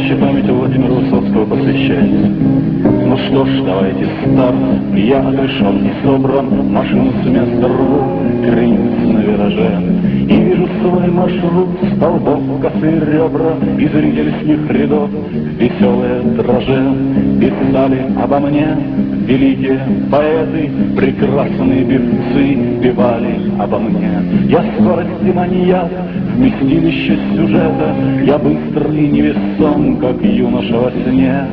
Блестящая память Владимира Высоцкого посвящается. Ну что ж, давайте старт. Я отрешен и собран, машину с места рву, кренится на вираже. И вижу свой маршрут, столбов, косые ребра, и зрители с них рядов, веселые дрожи. Писали обо мне великие поэты, прекрасные певцы певали обо мне. Я скорости маньяк, вместилище сюжета, я быстр и невесом, как юноша во сне.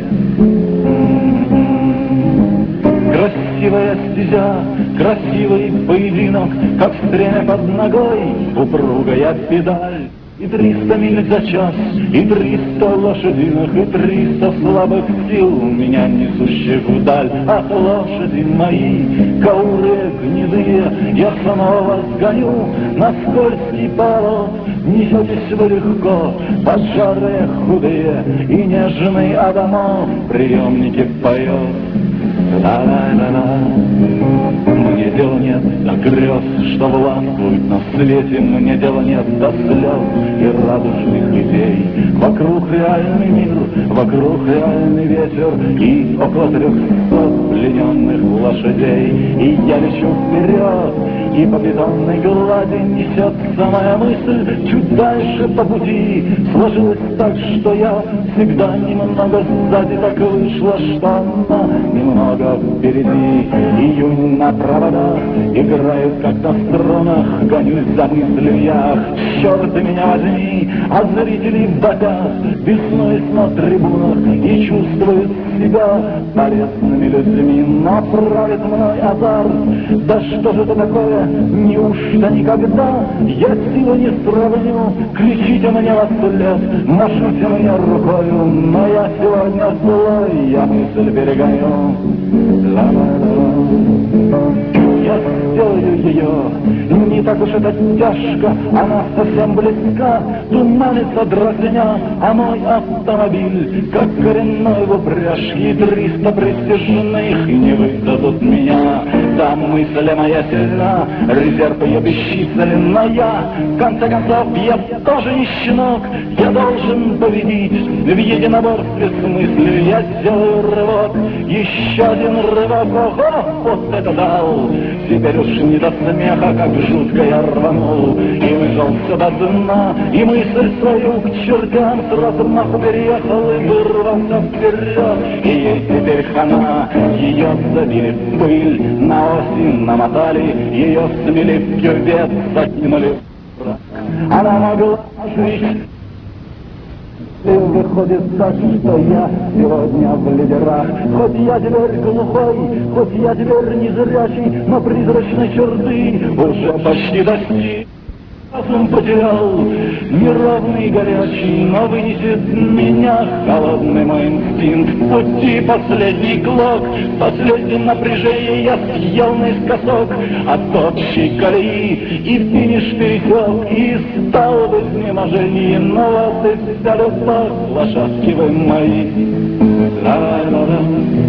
Красивая стезя, красивый поединок, как стремя под ногой, упругая педаль. И 300 миль за час, и 300 лошадиных, и 300 слабых сил, меня несущих вдаль. Ах, лошади мои, каурые гнедые, я снова сгоню на скользкий порог. Несетесь вы легко, поджарые худые, и нежный Адамов в приемнике поет. Ла-ла-ла-ла. Мне дела нет до грез, что властвуют на свете, мне дела нет до слез и радужных идей. Вокруг реальный мир, вокруг реальный ветер, и около 300 плененных лошадей. И я лечу вперед, и по бетонной глади несется моя мысль. Чуть дальше по пути сложилось так, что я всегда немного сзади, так вышло, что она немного впереди. Июнь на проводах играет, как на струнах, гонюсь за мыслью я, черт меня возьми, а зрители батят, беснуясь на трибунах, и чувствуют себя полезными людьми. Но правит мной азарт, да что же это такое, неужто никогда я силу не сравню? Кричите мне во след, машите мне рукою, но я сегодня злой, я мысль перегоню. Я сделаю ее, не так уж это тяжко, она совсем близка, туманится дразня, а мой автомобиль, как коренной в упряжке, 300 присяжных не выдадут меня. Да, мысль моя сильна, резерв ее бесчислен, но я, в конце концов, я тоже не щенок, я должен победить в единоборстве с мыслью. Я сделаю рывок, еще один рывок, ого, вот это дал. Теперь уж не до смеха, как жутко я рванул, и выжался до дна, и мысль свою к чертям с размаху переехал и вырвался вперед. И ей теперь хана, ее забили в пыль, на осень намотали, ее смели в кювет, закинули в рак. Она могла жить. И выходит так, что я сегодня в лидерах. Хоть я теперь глухой, хоть я теперь незрячий, но призрачной черты уже почти достиг. Разум потерял, неровный и горячий, но вынесет меня холодный мой инстинкт. В пути последний клок, в последнем напряжении я съел наискосок от общей колеи, и финиш пересек, и стал в изнеможении. Но вот и вся любовь, лошадки вы мои. Ла-ла-ла.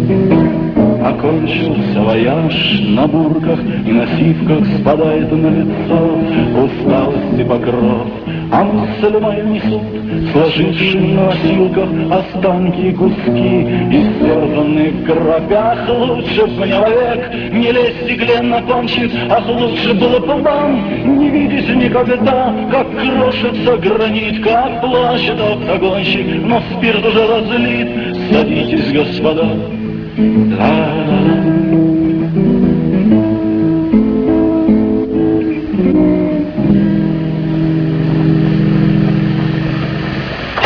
Окончился вояж, на бурках и на сивках спадает на лицо усталости покров. А мысли мои несут, сложившие на носилках останки и куски, истерзанные в гробях. Лучше б мне вовек не лезть игле на кончик, ах, лучше было бы вам не видеть никогда, как крошится гранит, как плачет автогонщик, но спирт уже разлит. Садитесь, господа. La la la.